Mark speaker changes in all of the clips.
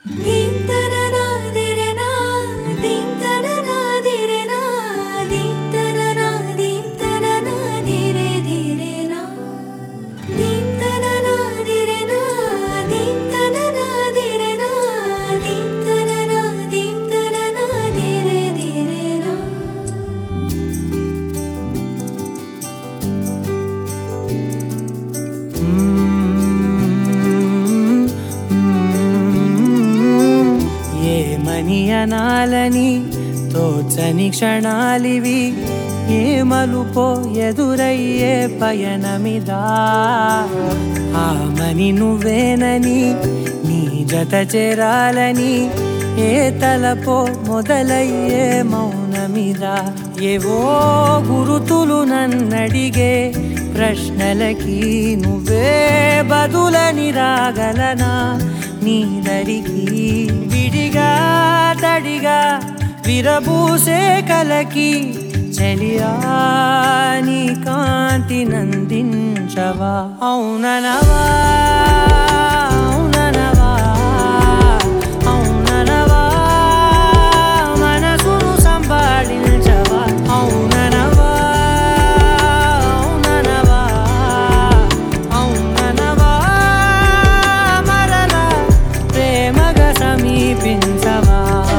Speaker 1: ఏమనియనాలని తోచని క్షణాలివి, ఏ మలుపో ఎదురయ్యే పయనమిదా. ఆమని నువ్వేనని నీ జత చేరాలని, ఏ తలపో మొదలయ్యే మౌనమిదా. ఏవో గురుతులు నన్నడిగే ప్రశ్నలకి నువ్వే బదులని రాగలనా నీ దరికి. విడిగా తడిగా విరబూసే కలకి చెలియా నీ కాంతి నందించవా. అవుననవా అవుననవా అవుననవా మనసును సంపాదించవా. అవుననవా అవుననవా అవుననవా మరలా ప్రేమగా సమీపించవా.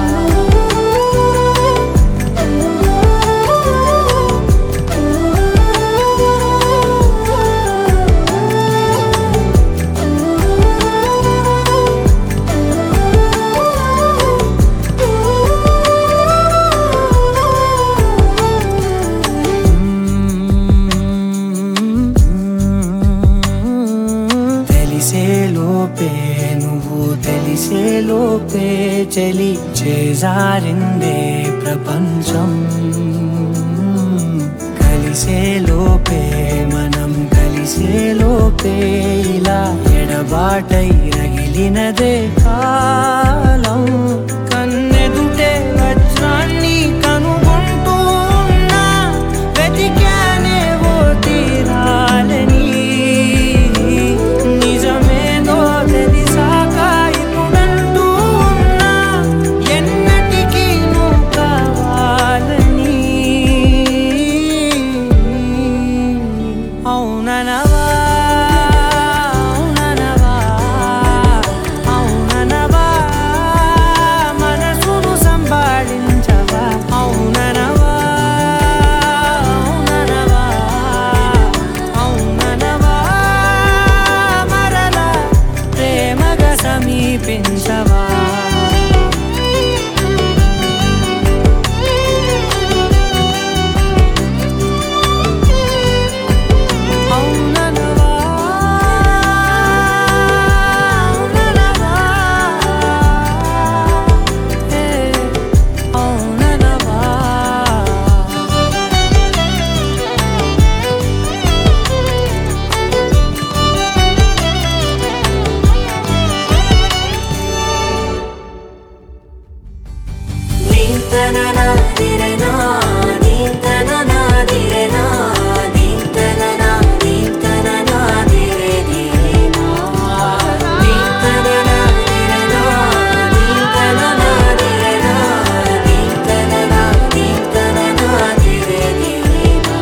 Speaker 1: తెలిసేలోపే నువ్వు తెలిసేలోపే చలి చేజారిందే ప్రపంచం. కలిసేలోపే మనం కలిసేలోపే ఇలా ఎడబాటై రగిలినదే కాలం. కన్నెదుటే వజ్రాన్ని కనుగొంటూ ఉన్నా, వెతికానే ఓ తీరాలని. నిజమేదో తెలిసాక ఇప్పుడంటూ ఉన్నా, ఎన్నటికీ నువ్వు కావాలని. అవుననవా అవుననవా అవుననవా మనసును సంపాదించవా. అవుననవా అవుననవా అవుననవా మరలా ప్రేమగా సమీపించవా. అవుననవా అవుననవా అవుననవా నీంతననా దిరనా నీంతననా దిరనా నీంతననా నీంతననా దిరే దిరేనా. నీంతననా దిరనా నీంతననా దిరనా నీంతననా నీంతననా దిరే దిరేనా.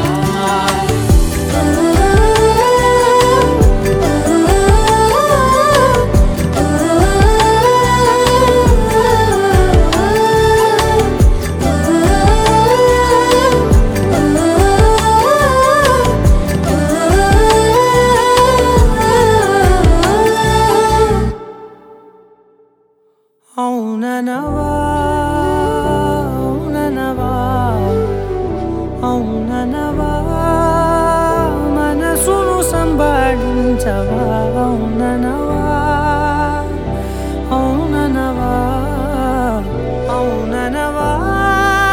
Speaker 1: అవుననవా అవుననవా అవుననవా మనసును సంపాదించవా. అవుననవా అవుననవా అవుననవా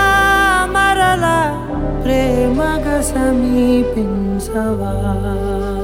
Speaker 1: మరలా ప్రేమగా సమీపించవా.